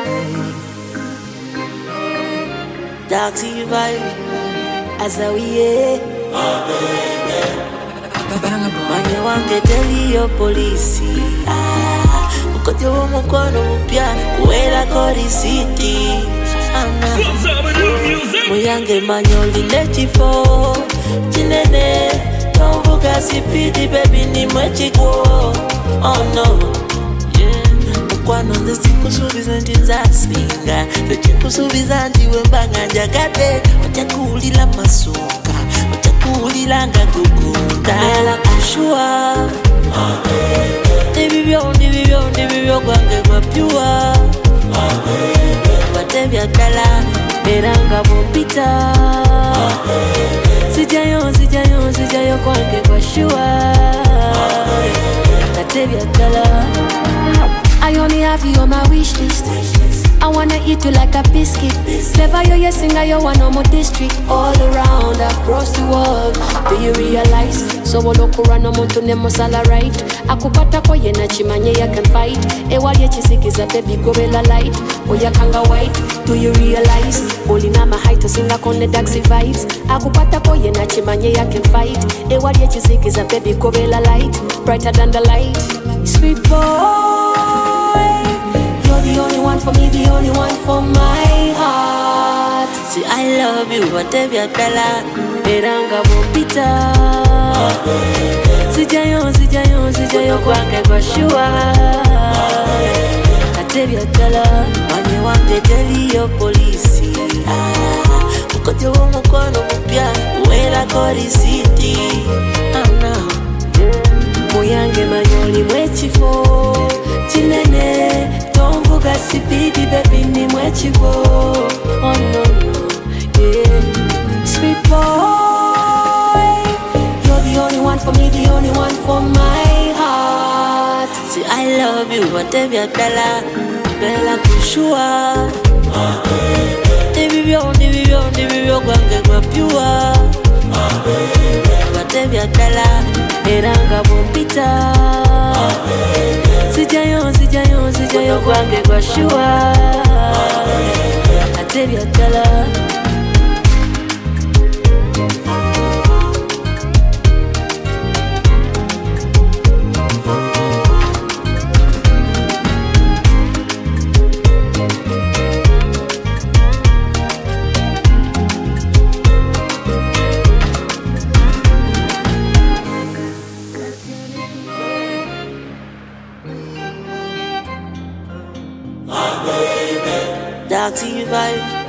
Dark sea vibe, as a we Manye wange tell your police. Ukote wo mukono mpya kuwela kodi city. Muyange manyoli nechifo chinene tomvuga sipidi baby ni mwechiko. Oh no, kwano nze sikusubiza nti nzasinga tekikusubiza nti wembanga njagade ojakuwulira masuka ojakuwulira nga gugunda la kushua nibibyo gwange gwapyuwa batebya ddala era nga bumpita sijayo gwange gwashuwa batebya ddala. I only have you on my wish list. I wanna eat you like a biscuit. Never you singer, you want no more district. All around, across the world. Do you realize? So olokura no muntu ne musala right. Akupata ko yena chimanye ya can fight. Ewali chisikiza baby gobela light. Oya kanga white. Do you realize? Only na my height to sing on the daxi vibes. Akupata ko yena chimanye ya can fight. Ewali chisikiza baby gobela light. Brighter than the light. Sweet boy. The only one for me, the only one for my heart. See, I love you, whatever you tell her. Eranga bopita. Sijayo kwange kwa shua. Whatever you tell her. Manye wange tell your police. Ukote wo mukono mpya kuwela kodi city. Muyange manyoli mwechifo chinene tomvuga sipidi baby ni mwechiko. Oh no no, yeah. Sweet boy, you're the only one for me, the only one for my heart. See, I love you, whatever you tell her. Bella kushua nibibyo gwange gwapyuwa whatever you tell her. Eranga bumpita sijayo gwange kwa shua. Whatever you tell her. Dark sea vibe.